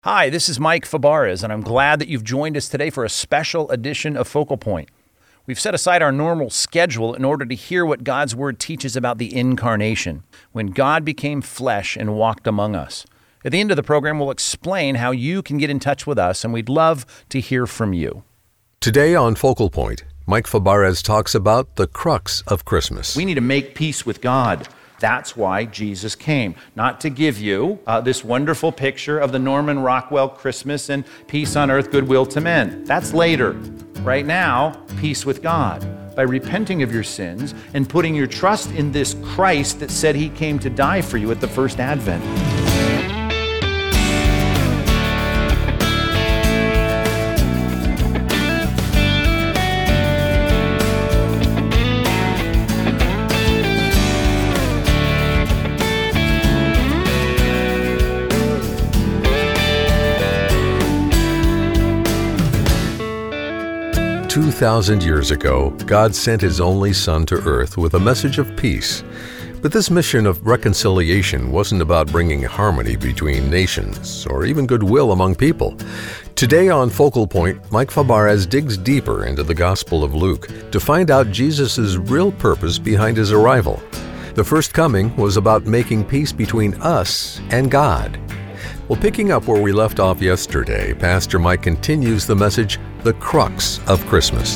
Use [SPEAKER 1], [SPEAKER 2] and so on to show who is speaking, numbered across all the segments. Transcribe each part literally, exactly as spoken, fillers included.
[SPEAKER 1] Hi, this is Mike Fabarez, and I'm glad that you've joined us today for a special edition of Focal Point. We've set aside our normal schedule in order to hear what God's Word teaches about the incarnation, when God became flesh and walked among us. At the end of the program, we'll explain how you can get in touch with us, and we'd love to hear from you.
[SPEAKER 2] Today on Focal Point, Mike Fabarez talks about the crux of Christmas.
[SPEAKER 1] We need to make peace with God. That's why Jesus came, not to give you uh, this wonderful picture of the Norman Rockwell Christmas and peace on earth, goodwill to men. That's later. Right now, peace with God by repenting of your sins and putting your trust in this Christ that said he came to die for you at the first Advent.
[SPEAKER 2] Two thousand years ago, God sent his only Son to earth with a message of peace. But this mission of reconciliation wasn't about bringing harmony between nations or even goodwill among people. Today on Focal Point, Mike Fabarez digs deeper into the Gospel of Luke to find out Jesus' real purpose behind his arrival. The first coming was about making peace between us and God. Well, picking up where we left off yesterday, Pastor Mike continues the message, The Crux of Christmas.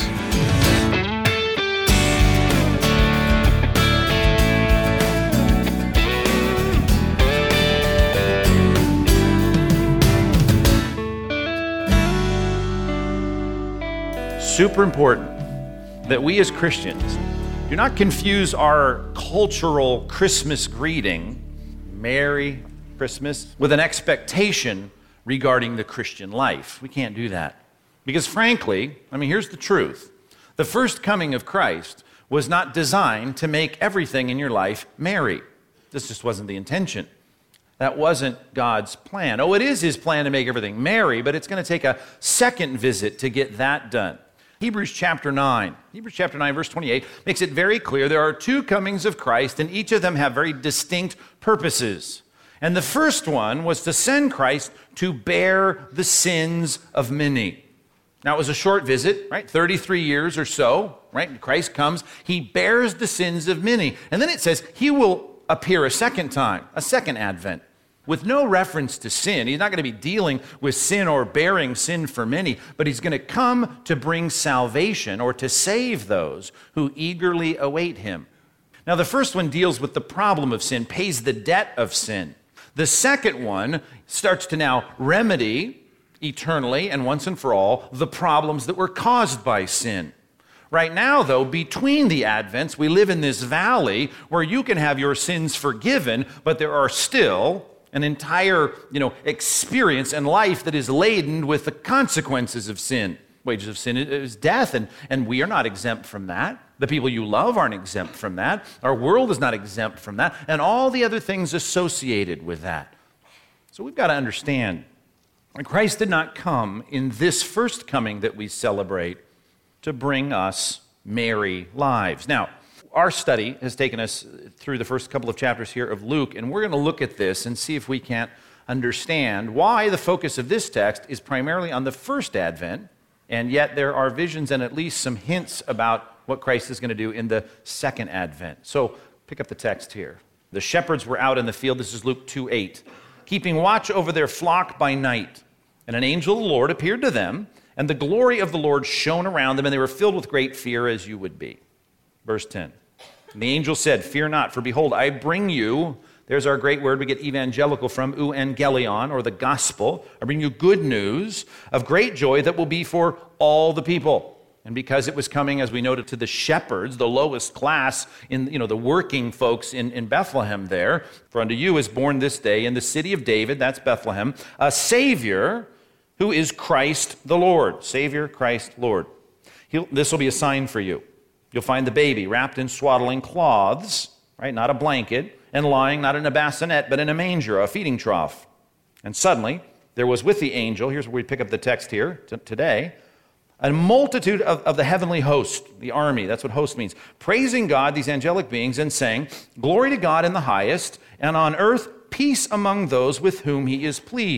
[SPEAKER 1] Super important that we as Christians do not confuse our cultural Christmas greeting, Merry Christmas, with an expectation regarding the Christian life. We can't do that. Because frankly, I mean, here's the truth. The first coming of Christ was not designed to make everything in your life merry. This just wasn't the intention. That wasn't God's plan. Oh, it is his plan to make everything merry, but it's going to take a second visit to get that done. Hebrews chapter nine, Hebrews chapter nine, verse twenty-eight makes it very clear there are two comings of Christ, and each of them have very distinct purposes. And the first one was to send Christ to bear the sins of many. Now, it was a short visit, right? thirty-three years or so, right? Christ comes, he bears the sins of many. And then it says he will appear a second time, a second advent, with no reference to sin. He's not going to be dealing with sin or bearing sin for many, but he's going to come to bring salvation or to save those who eagerly await him. Now, the first one deals with the problem of sin, pays the debt of sin. The second one starts to now remedy eternally and once and for all the problems that were caused by sin. Right now, though, between the Advents, we live in this valley where you can have your sins forgiven, but there are still an entire, you know, experience and life that is laden with the consequences of sin. Wages of sin is death, and, and we are not exempt from that. The people you love aren't exempt from that. Our world is not exempt from that, and all the other things associated with that. So we've got to understand that Christ did not come in this first coming that we celebrate to bring us merry lives. Now, our study has taken us through the first couple of chapters here of Luke, and we're going to look at this and see if we can't understand why the focus of this text is primarily on the first Advent, and yet there are visions and at least some hints about what Christ is going to do in the second Advent. So pick up the text here. The shepherds were out in the field. This is Luke two eight. Keeping watch over their flock by night. And an angel of the Lord appeared to them, and the glory of the Lord shone around them, and they were filled with great fear, as you would be. Verse ten. And the angel said, "Fear not, for behold, I bring you," there's our great word we get evangelical from, euangelion, or the gospel. "I bring you good news of great joy that will be for all the people." And because it was coming, as we noted, to the shepherds, the lowest class in, you know, the working folks in, in Bethlehem there, "For unto you is born this day in the city of David," that's Bethlehem, "a Savior who is Christ the Lord." Savior, Christ, Lord. He'll, this will be a sign for you. You'll find the baby wrapped in swaddling cloths, right, not a blanket, and lying not in a bassinet, but in a manger, a feeding trough. And suddenly, there was with the angel, here's where we pick up the text here t- today, a multitude of, of the heavenly host, the army, that's what host means, praising God, these angelic beings, and saying, "Glory to God in the highest, and on earth peace among those with whom he is pleased."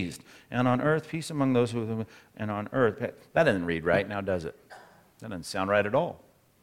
[SPEAKER 1] and on earth peace among those who, and on earth. That doesn't read right now, does it? That doesn't sound right at all.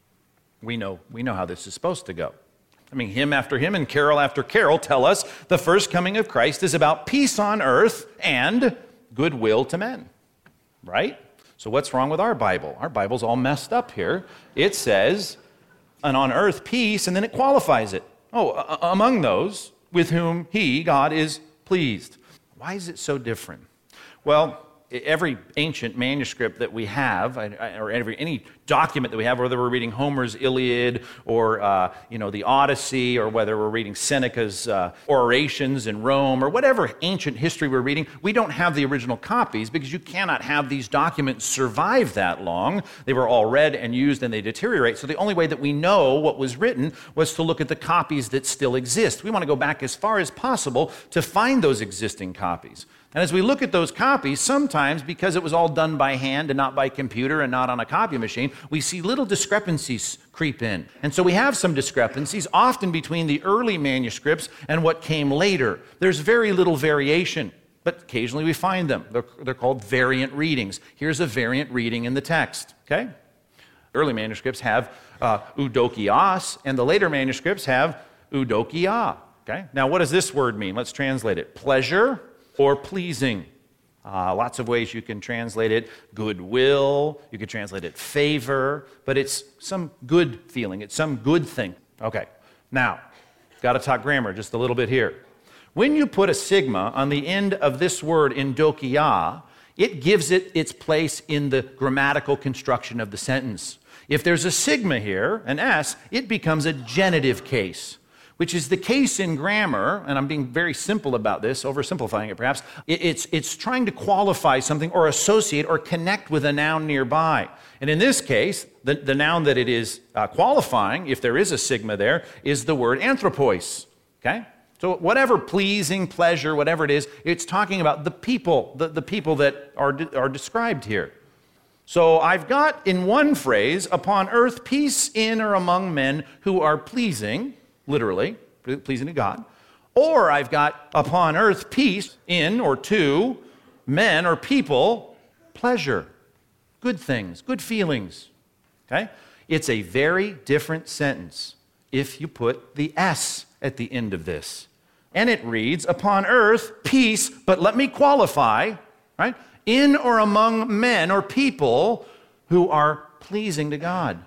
[SPEAKER 1] We know, we know how this is supposed to go. I mean, hymn after hymn and carol after carol tell us the first coming of Christ is about peace on earth and goodwill to men, right? So what's wrong with our Bible? Our Bible's all messed up here. It says, and on earth peace, and then it qualifies it. Oh, uh, among those with whom he, God, is pleased. Why is it so different? Well, every ancient manuscript that we have, or every any document that we have, whether we're reading Homer's Iliad or uh, you know the Odyssey, or whether we're reading Seneca's uh, orations in Rome, or whatever ancient history we're reading, we don't have the original copies because you cannot have these documents survive that long. They were all read and used and they deteriorate. So the only way that we know what was written was to look at the copies that still exist. We want to go back as far as possible to find those existing copies. And as we look at those copies, sometimes because it was all done by hand and not by computer and not on a copy machine, we see little discrepancies creep in. And so we have some discrepancies, often between the early manuscripts and what came later. There's very little variation, but occasionally we find them. They're, they're called variant readings. Here's a variant reading in the text, okay? Early manuscripts have uh, eudokios, and the later manuscripts have eudokia, okay? Now, what does this word mean? Let's translate it. Pleasure or pleasing. Uh, lots of ways you can translate it. Goodwill, you can translate it favor, but it's some good feeling. It's some good thing. Okay, now, got to talk grammar just a little bit here. When you put a sigma on the end of this word eudokia, it gives it its place in the grammatical construction of the sentence. If there's a sigma here, an S, it becomes a genitive case, which is the case in grammar, and I'm being very simple about this, oversimplifying it perhaps. It's, it's trying to qualify something or associate or connect with a noun nearby. And in this case, the, the noun that it is uh, qualifying, if there is a sigma there, is the word anthropos, okay? So whatever pleasing, pleasure, whatever it is, it's talking about the people, the, the people that are, de- are described here. So I've got in one phrase, upon earth peace in or among men who are pleasing, literally, pleasing to God. Or I've got upon earth peace in or to men or people, pleasure, good things, good feelings. Okay? It's a very different sentence if you put the S at the end of this. And it reads, upon earth peace, but let me qualify, right? In or among men or people who are pleasing to God.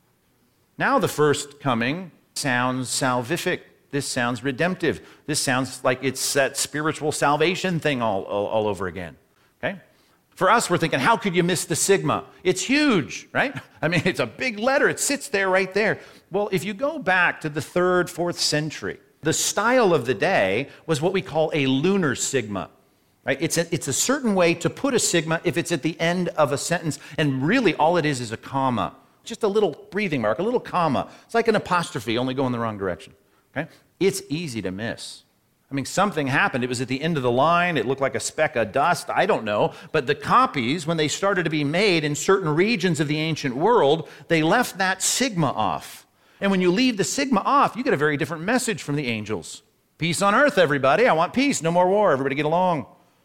[SPEAKER 1] Now the first coming sounds salvific. This sounds redemptive. This sounds like it's that spiritual salvation thing all, all, all over again. Okay? For us, we're thinking, how could you miss the sigma? It's huge, right? I mean, it's a big letter. It sits there right there. Well, if you go back to the third, fourth century, the style of the day was what we call a lunar sigma. Right? It's a, it's a certain way to put a sigma if it's at the end of a sentence, and really all it is is a comma. Just a little breathing mark, a little comma. It's like an apostrophe, only going the wrong direction. Okay? It's easy to miss. I mean, something happened. It was at the end of the line. It looked like a speck of dust. I don't know. But the copies, when they started to be made in certain regions of the ancient world, they left that sigma off. And when you leave the sigma off, you get a very different message from the angels. Peace on earth, everybody. I want peace. No more war. Everybody get along.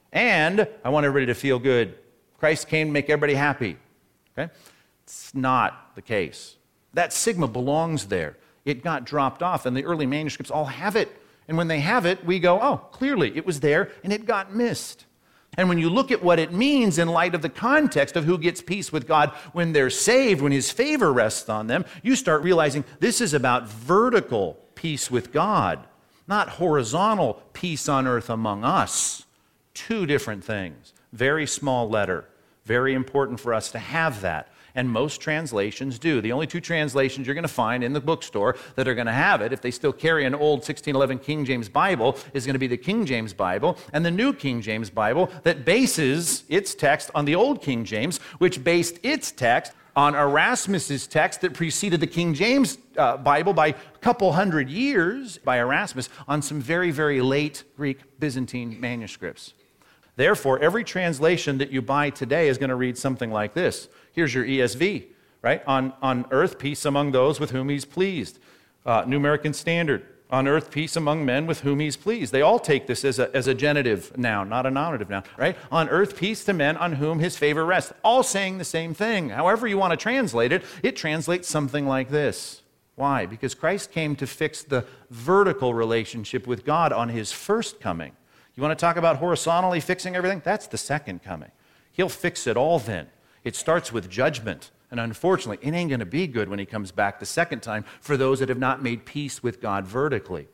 [SPEAKER 1] And I want everybody to feel good. Christ came to make everybody happy. Okay? It's not the case. That sigma belongs there. It got dropped off, and the early manuscripts all have it. And when they have it, we go, oh, clearly it was there, and it got missed. And when you look at what it means in light of the context of who gets peace with God when they're saved, when his favor rests on them, you start realizing this is about vertical peace with God, not horizontal peace on earth among us. Two different things. Very small letter. Very important for us to have that. And most translations do. The only two translations you're going to find in the bookstore that are going to have it, if they still carry an old sixteen eleven King James Bible, is going to be the King James Bible and the New King James Bible that bases its text on the Old King James, which based its text on Erasmus's text that preceded the King James uh, Bible by a couple hundred years by Erasmus on some very, very late Greek Byzantine manuscripts. Therefore, every translation that you buy today is going to read something like this. Here's your E S V, right? On, on earth, peace among those with whom he's pleased. Uh, New American Standard. On earth, peace among men with whom he's pleased. They all take this as a, as a genitive noun, not a nominative noun, right? On earth, peace to men on whom his favor rests. All saying the same thing. However you want to translate it, it translates something like this. Why? Because Christ came to fix the vertical relationship with God on his first coming. You want to talk about horizontally fixing everything? That's the second coming. He'll fix it all then. It starts with judgment. And unfortunately, it ain't going to be good when he comes back the second time for those that have not made peace with God vertically.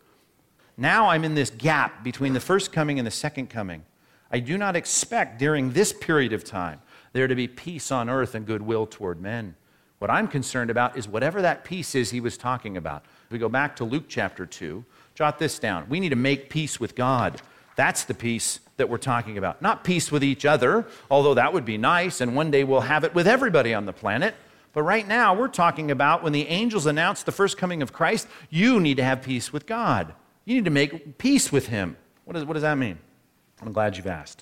[SPEAKER 1] Now I'm in this gap between the first coming and the second coming. I do not expect during this period of time there to be peace on earth and goodwill toward men. What I'm concerned about is whatever that peace is he was talking about. If we go back to Luke chapter two, jot this down. We need to make peace with God. That's the peace that we're talking about. Not peace with each other, although that would be nice, and one day we'll have it with everybody on the planet. But right now, we're talking about when the angels announce the first coming of Christ, you need to have peace with God. You need to make peace with him. What does, what does that mean? I'm glad you've asked.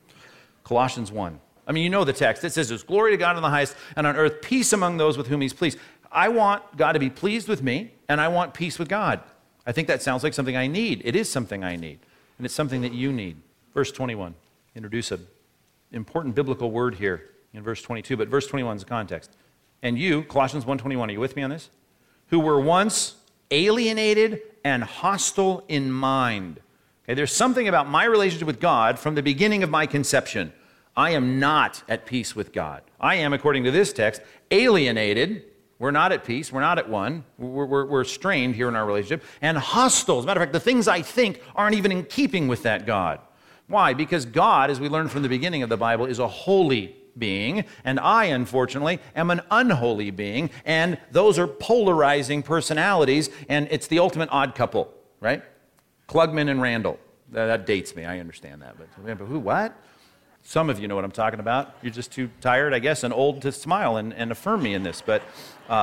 [SPEAKER 1] Colossians one. I mean, you know the text. It says, there's glory to God in the highest, and on earth peace among those with whom he's pleased. I want God to be pleased with me, and I want peace with God. I think that sounds like something I need. It is something I need. And it's something that you need. Verse twenty-one, introduce an important biblical word here in verse twenty-two, but verse twenty-one is the context. And you, Colossians one twenty-one, are you with me on this? Who were once alienated and hostile in mind. Okay, there's something about my relationship with God from the beginning of my conception. I am not at peace with God. I am, according to this text, alienated. We're not at peace. We're not at one. We're, we're, we're strained here in our relationship. And hostile. As a matter of fact, the things I think aren't even in keeping with that God. Why? Because God, as we learned from the beginning of the Bible, is a holy being. And I, unfortunately, am an unholy being. And those are polarizing personalities. And it's the ultimate odd couple, right? Klugman and Randall. That, that dates me. I understand that. But who, what? Some of you know what I'm talking about. You're just too tired, I guess, and old to smile and, and affirm me in this. But uh,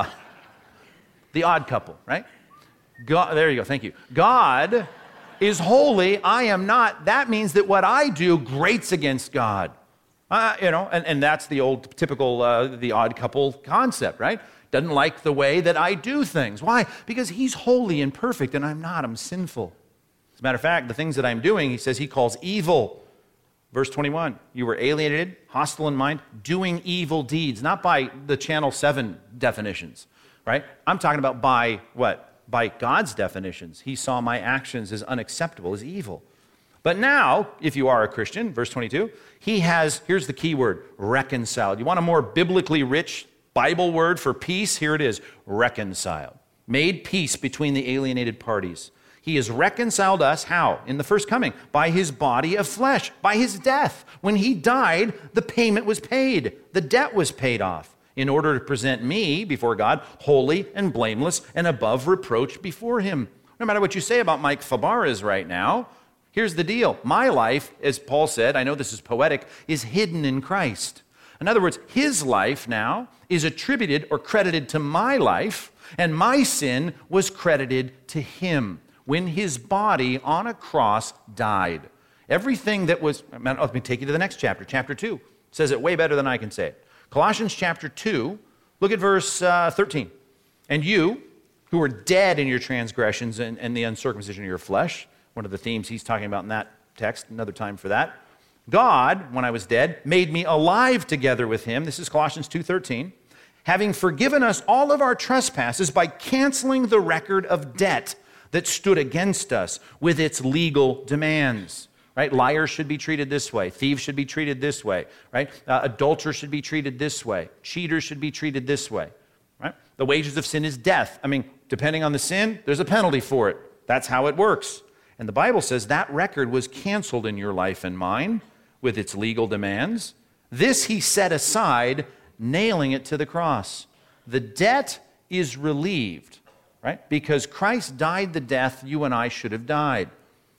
[SPEAKER 1] the odd couple, right? God, there you go. Thank you. God is holy. I am not. That means that what I do grates against God. Uh, you know, and, and that's the old typical, uh, the odd couple concept, right? Doesn't like the way that I do things. Why? Because he's holy and perfect, and I'm not. I'm sinful. As a matter of fact, the things that I'm doing, he says he calls evil. Verse twenty-one, you were alienated, hostile in mind, doing evil deeds, not by the Channel seven definitions, right? I'm talking about by what? By God's definitions. He saw my actions as unacceptable, as evil. But now, if you are a Christian, verse twenty-two, he has, here's the key word, reconciled. You want a more biblically rich Bible word for peace? Here it is, reconciled. Made peace between the alienated parties. He has reconciled us, how? In the first coming, by his body of flesh, by his death. When he died, the payment was paid. The debt was paid off in order to present me before God holy and blameless and above reproach before him. No matter what you say about Mike Fabarez right now, here's the deal. My life, as Paul said, I know this is poetic, is hidden in Christ. In other words, his life now is attributed or credited to my life, and my sin was credited to him when his body on a cross died. Everything that was, let me take you to the next chapter, chapter two. It says it way better than I can say it. Colossians chapter two, look at verse uh, thirteen. And you, who were dead in your transgressions and, and the uncircumcision of your flesh, one of the themes he's talking about in that text, another time for that. God, when I was dead, made me alive together with him. This is Colossians two thirteen. Having forgiven us all of our trespasses by canceling the record of debt that stood against us with its legal demands, right? Liars should be treated this way. Thieves should be treated this way, right? Uh, adulterers should be treated this way. Cheaters should be treated this way, right? The wages of sin is death. I mean, depending on the sin, there's a penalty for it. That's how it works. And the Bible says that record was canceled in your life and mine with its legal demands. This he set aside, nailing it to the cross. The debt is relieved. Right? Because Christ died the death you and I should have died.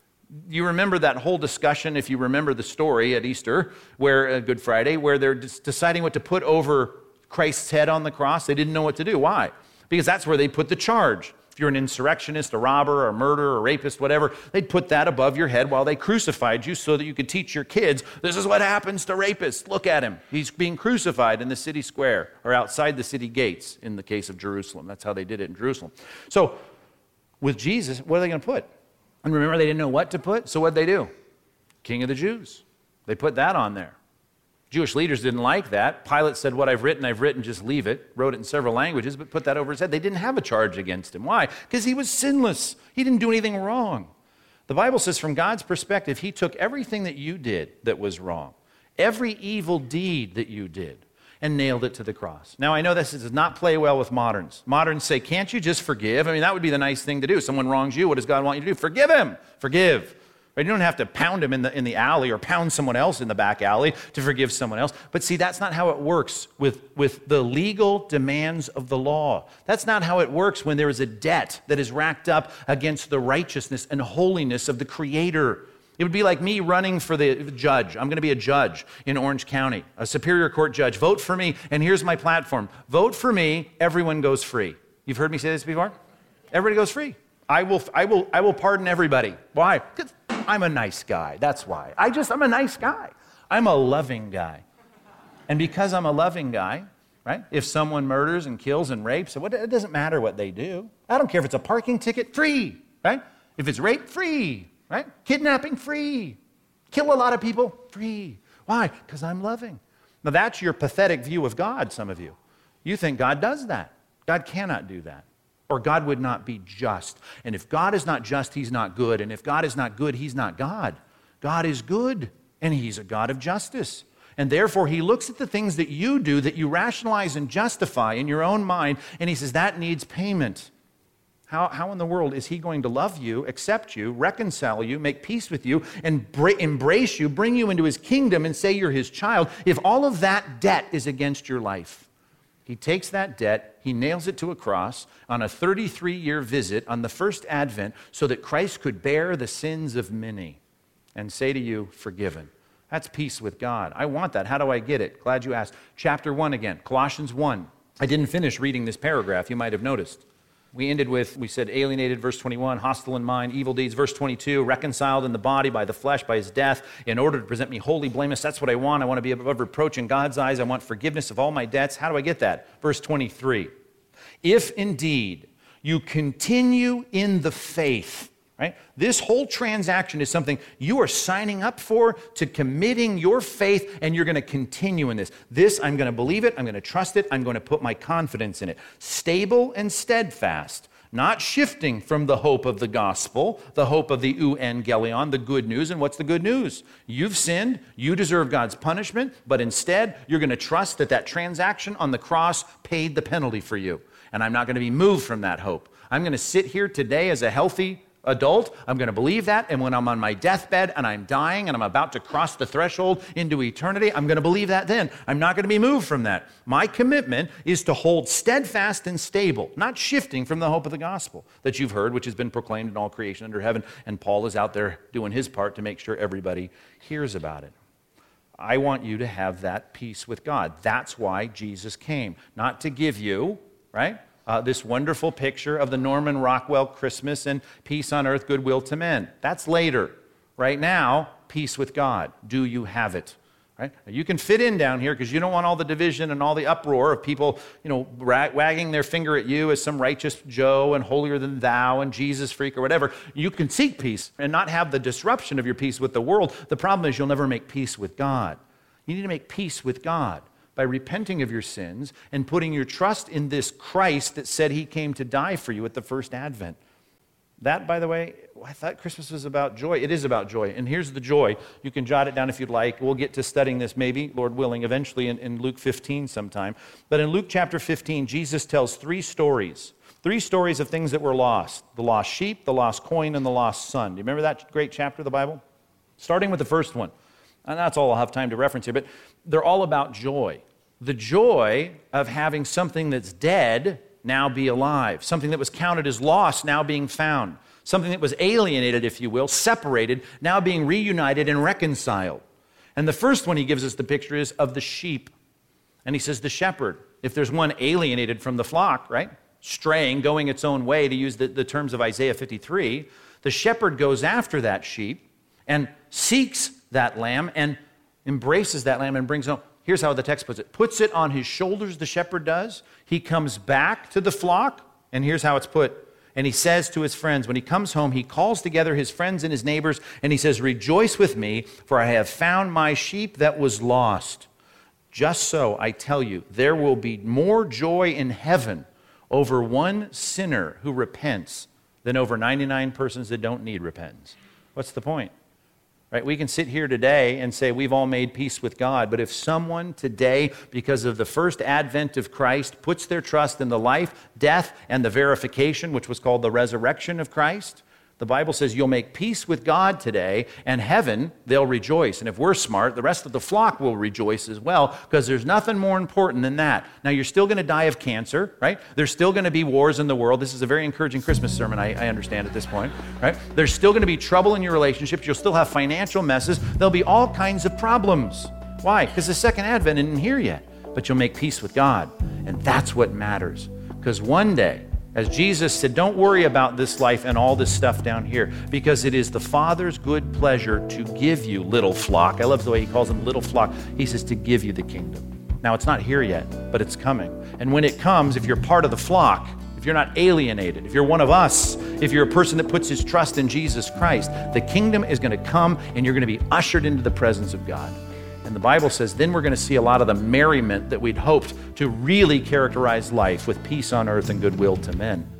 [SPEAKER 1] You remember that whole discussion, if you remember the story at Easter, where uh, Good Friday, where they're deciding what to put over Christ's head on the cross. They didn't know what to do. Why? Because that's where they put the charge. If you're an insurrectionist, a robber, or a murderer, or a rapist, whatever, they'd put that above your head while they crucified you so that you could teach your kids, this is what happens to rapists. Look at him. He's being crucified in the city square or outside the city gates in the case of Jerusalem. That's how they did it in Jerusalem. So With Jesus, what are they going to put? And remember, they didn't know what to put, so what did they do? King of the Jews. They put that on there. Jewish leaders didn't like that. Pilate said, what I've written, I've written, just leave it. Wrote it in several languages, but put that over his head. They didn't have a charge against him. Why? Because he was sinless. He didn't do anything wrong. The Bible says from God's perspective, he took everything that you did that was wrong, every evil deed that you did, and nailed it to the cross. Now, I know this does not play well with moderns. Moderns say, can't you just forgive? I mean, that would be the nice thing to do. Someone wrongs you, what does God want you to do? Forgive him. Forgive. Right? You don't have to pound him in the, in the alley or pound someone else in the back alley to forgive someone else. But see, that's not how it works with, with the legal demands of the law. That's not how it works when there is a debt that is racked up against the righteousness and holiness of the Creator. It would be like me running for the judge. I'm going to be a judge in Orange County, a Superior Court judge. Vote for me, and here's my platform. Vote for me, everyone goes free. You've heard me say this before? Everybody goes free. I will, I will, I will pardon everybody. Why? Because I'm a nice guy. That's why. I just, I'm a nice guy. I'm a loving guy. And because I'm a loving guy, right? If someone murders and kills and rapes, it doesn't matter what they do. I don't care if it's a parking ticket, free, right? If it's rape, free, right? Kidnapping, free. Kill a lot of people, free. Why? Because I'm loving. Now that's your pathetic view of God, some of you. You think God does that. God cannot do that. Or God would not be just. And if God is not just, he's not good. And if God is not good, he's not God. God is good, and he's a God of justice. And therefore, he looks at the things that you do that you rationalize and justify in your own mind, and he says, that needs payment. How, how in the world is he going to love you, accept you, reconcile you, make peace with you, and bra- embrace you, bring you into his kingdom, and say you're his child, if all of that debt is against your life? He takes that debt, he nails it to a cross on a thirty-three-year visit on the first Advent so that Christ could bear the sins of many and say to you, forgiven. That's peace with God. I want that. How do I get it? Glad you asked. Chapter one again, Colossians one. I didn't finish reading this paragraph, you might have noticed. We ended with, we said alienated, verse twenty-one, hostile in mind, evil deeds, verse twenty-two, reconciled in the body by the flesh, by his death, in order to present me holy, blameless. That's what I want. I want to be above reproach in God's eyes. I want forgiveness of all my debts. How do I get that? Verse twenty-three, if indeed you continue in the faith, right? This whole transaction is something you are signing up for, to committing your faith, and you're going to continue in this. This, I'm going to believe it, I'm going to trust it, I'm going to put my confidence in it. Stable and steadfast, not shifting from the hope of the gospel, the hope of the euangelion, the good news. And what's the good news? You've sinned, you deserve God's punishment, but instead, you're going to trust that that transaction on the cross paid the penalty for you. And I'm not going to be moved from that hope. I'm going to sit here today as a healthy adult, I'm going to believe that, and when I'm on my deathbed and I'm dying and I'm about to cross the threshold into eternity, I'm going to believe that then. I'm not going to be moved from that. My commitment is to hold steadfast and stable, not shifting from the hope of the gospel that you've heard, which has been proclaimed in all creation under heaven, and Paul is out there doing his part to make sure everybody hears about it. I want you to have that peace with God. That's why Jesus came, not to give you, right? Uh, this wonderful picture of the Norman Rockwell Christmas and peace on earth, goodwill to men. That's later. Right now, peace with God. Do you have it? Right? Now, you can fit in down here because you don't want all the division and all the uproar of people, you know, rag- wagging their finger at you as some righteous Joe and holier than thou and Jesus freak or whatever. You can seek peace and not have the disruption of your peace with the world. The problem is you'll never make peace with God. You need to make peace with God by repenting of your sins and putting your trust in this Christ that said he came to die for you at the first Advent. That, by the way, I thought Christmas was about joy. It is about joy. And here's the joy. You can jot it down if you'd like. We'll get to studying this maybe, Lord willing, eventually in, in Luke fifteen sometime. But in Luke chapter fifteen, Jesus tells three stories. Three stories of things that were lost. The lost sheep, the lost coin, and the lost son. Do you remember that great chapter of the Bible? Starting with the first one. And that's all I'll have time to reference here. But they're all about joy. The joy of having something that's dead now be alive, something that was counted as lost now being found, something that was alienated, if you will, separated, now being reunited and reconciled. And the first one he gives us the picture is of the sheep. And he says the shepherd, if there's one alienated from the flock, right, straying, going its own way, to use the, the terms of Isaiah fifty-three, the shepherd goes after that sheep and seeks that lamb and embraces that lamb and brings it home. Here's how the text puts it. Puts it on his shoulders, the shepherd does. He comes back to the flock, and here's how it's put. And he says to his friends, when he comes home, he calls together his friends and his neighbors, and he says, "Rejoice with me, for I have found my sheep that was lost." Just so, I tell you, there will be more joy in heaven over one sinner who repents than over ninety-nine persons that don't need repentance. What's the point? Right? We can sit here today and say we've all made peace with God, but if someone today, because of the first advent of Christ, puts their trust in the life, death, and the verification, which was called the resurrection of Christ, the Bible says you'll make peace with God today, and heaven, they'll rejoice. And if we're smart, the rest of the flock will rejoice as well, because there's nothing more important than that. Now, you're still going to die of cancer, right? There's still going to be wars in the world. This is a very encouraging Christmas sermon, I, I understand at this point, right? There's still going to be trouble in your relationships. You'll still have financial messes. There'll be all kinds of problems. Why? Because the second advent isn't here yet. But you'll make peace with God, and that's what matters. Because one day, as Jesus said, don't worry about this life and all this stuff down here, because it is the Father's good pleasure to give you, little flock. I love the way he calls them little flock. He says to give you the kingdom. Now, it's not here yet, but it's coming. And when it comes, if you're part of the flock, if you're not alienated, if you're one of us, if you're a person that puts his trust in Jesus Christ, the kingdom is going to come and you're going to be ushered into the presence of God. And the Bible says then we're going to see a lot of the merriment that we'd hoped to really characterize life with peace on earth and goodwill to men.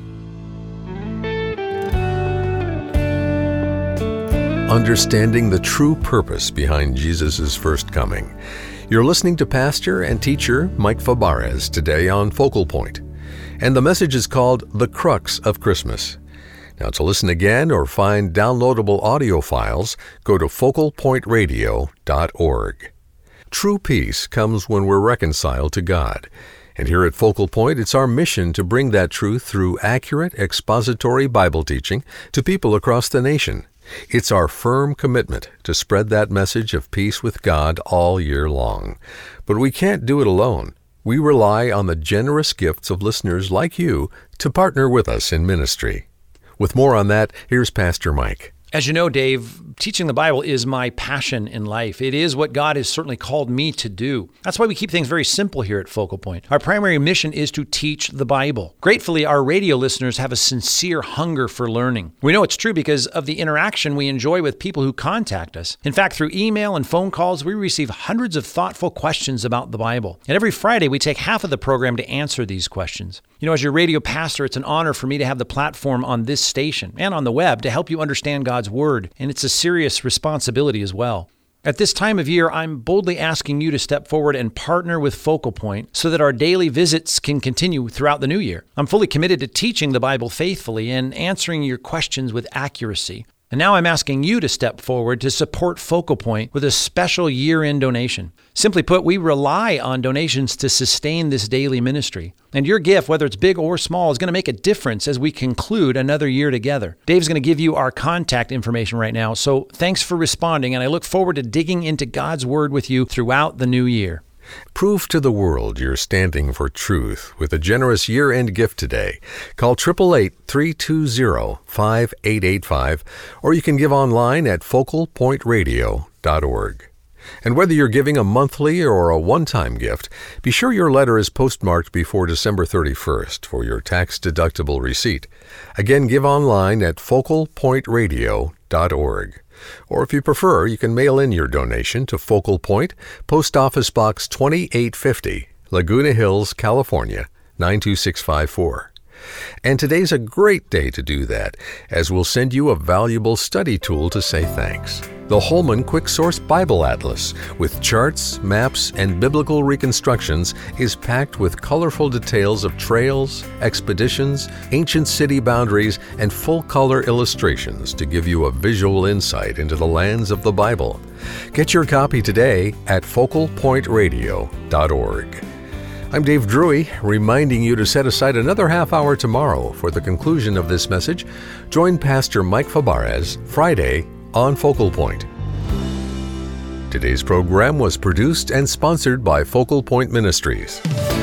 [SPEAKER 2] Understanding the true purpose behind Jesus' first coming. You're listening to pastor and teacher Mike Fabarez today on Focal Point. And the message is called The Crux of Christmas. Now, to listen again or find downloadable audio files, go to focal point radio dot org. True peace comes when we're reconciled to God. And here at Focal Point, it's our mission to bring that truth through accurate, expository Bible teaching to people across the nation. It's our firm commitment to spread that message of peace with God all year long. But we can't do it alone. We rely on the generous gifts of listeners like you to partner with us in ministry. With more on that, here's Pastor Mike.
[SPEAKER 3] As you know, Dave, teaching the Bible is my passion in life. It is what God has certainly called me to do. That's why we keep things very simple here at Focal Point. Our primary mission is to teach the Bible. Gratefully, our radio listeners have a sincere hunger for learning. We know it's true because of the interaction we enjoy with people who contact us. In fact, through email and phone calls, we receive hundreds of thoughtful questions about the Bible. And every Friday, we take half of the program to answer these questions. You know, as your radio pastor, it's an honor for me to have the platform on this station and on the web to help you understand God's Word, and it's a serious responsibility as well. At this time of year, I'm boldly asking you to step forward and partner with Focal Point so that our daily visits can continue throughout the new year. I'm fully committed to teaching the Bible faithfully and answering your questions with accuracy. And now I'm asking you to step forward to support Focal Point with a special year-end donation. Simply put, we rely on donations to sustain this daily ministry. And your gift, whether it's big or small, is going to make a difference as we conclude another year together. Dave's going to give you our contact information right now. So thanks for responding, and I look forward to digging into God's Word with you throughout the new year.
[SPEAKER 2] Prove to the world you're standing for truth with a generous year-end gift today. Call eight eight eight, three two zero, five eight eight five, or you can give online at focal point radio dot org. And whether you're giving a monthly or a one-time gift, be sure your letter is postmarked before December thirty-first for your tax-deductible receipt. Again, give online at focal point radio dot org. Or if you prefer, you can mail in your donation to Focal Point, Post Office Box twenty-eight fifty, Laguna Hills, California, nine two six five four. And today's a great day to do that, as we'll send you a valuable study tool to say thanks. The Holman Quick Source Bible Atlas, with charts, maps, and biblical reconstructions, is packed with colorful details of trails, expeditions, ancient city boundaries, and full-color illustrations to give you a visual insight into the lands of the Bible. Get your copy today at focal point radio dot org. I'm Dave Drury, reminding you to set aside another half hour tomorrow for the conclusion of this message. Join Pastor Mike Fabarez Friday on Focal Point. Today's program was produced and sponsored by Focal Point Ministries.